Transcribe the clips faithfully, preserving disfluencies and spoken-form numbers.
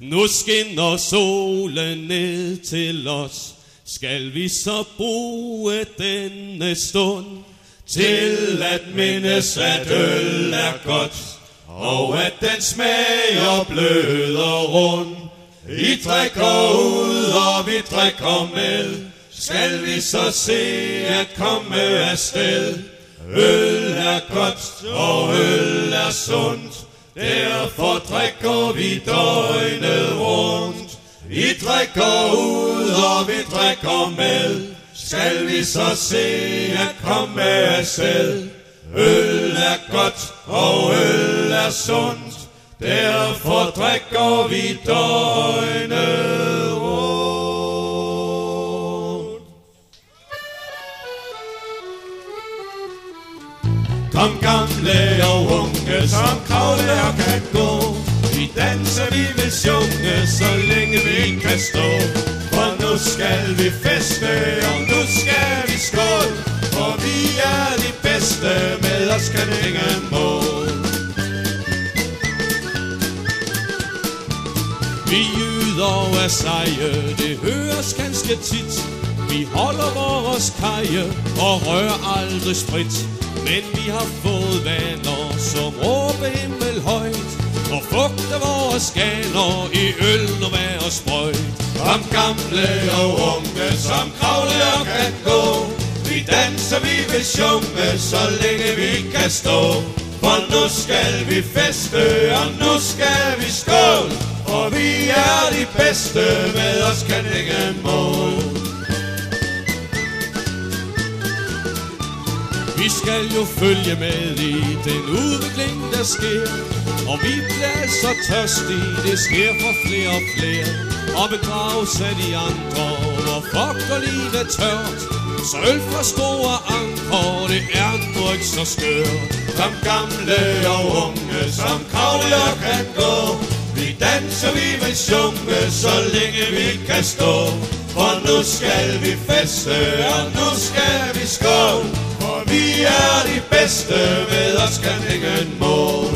Nu skinner solen ned til os. Skal vi så bruge denne stund til at mindes, at øl er godt, og at den smager blød og rund. I drikker ud, og vi drikker med. Skal vi så se at komme afsted? Øl er godt, og øl er sundt. Derfor drikker vi døgnet rundt. I drikker ud, og vi drikker med. Skal vi så se at komme afsted? Øl er godt, og øl er sundt. Derfor drikker vi døgnet rundt. Kom gamle og unge, som kravler kan gå. Vi danser, vi vil sjunge, så længe vi kan stå. For nu skal vi feste, og nu skal vi skål. For vi er de bedste, med os kan ingen mål. Vi yder af seje, det høres ganske tit. Vi holder vores kaje og rører aldrig sprit. Men vi har fået vaner, som råber himmel højt, og fugter vores skaner i øl og vær og sprøjt. Kom gamle og unge, som kravler kan gå. Vi danser, vi vil sjunge, så længe vi kan stå. For nu skal vi feste, og nu skal vi skål. For vi er de bedste, med os kan ingen mål. Vi skal jo følge med i den udvikling, der sker. Og vi bliver så tørstige, det sker for flere og flere. Og bedrages af de andre, hvor fuck og livet er tørt. Så øl for store anker, det er nu ikke så skørt. Kom gamle og unge, som kravler kan gå. Vi danser, vi vil sjunge, så længe vi kan stå. For nu skal vi feste, og nu skal vi skål. For vi er de bedste, med os kan ingen mål.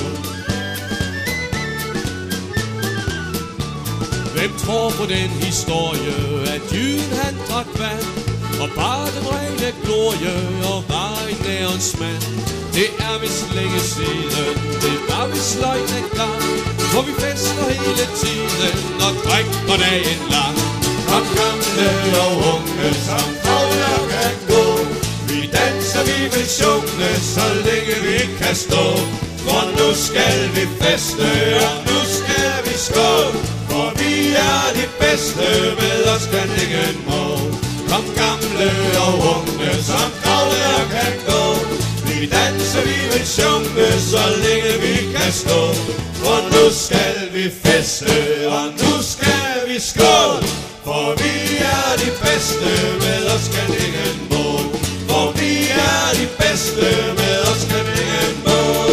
Hvem tror på den historie, at jyden han drak vand, og bare den rene glorie, og var en nærensmand? Det er vist længe siden, det var vist løgn engang, for vi fester hele tiden, og drikker dagen lang. Kom gamle og unge, som kravler kan gå. Vi danser, vi vil sjunge, så længe vi kan stå. For nu skal vi feste, og nu skal vi skål. For vi er de bedste, med os kan ingen mål. Kom gamle og unge, som kravler kan gå. Vi danser, vi vil sjunge, så længe vi kan stå. For nu skal vi feste, og nu skal vi skål. For vi er de bedste, med os kan ingen mål. For vi er de bedste, med os kan ingen mål.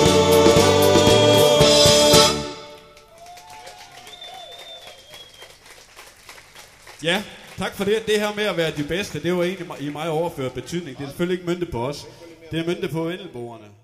Ja, tak for det. Det her med at være de bedste, det var egentlig i meget overført betydning. Det er selvfølgelig ikke møntet på os. Det er møntet på vendelboerne.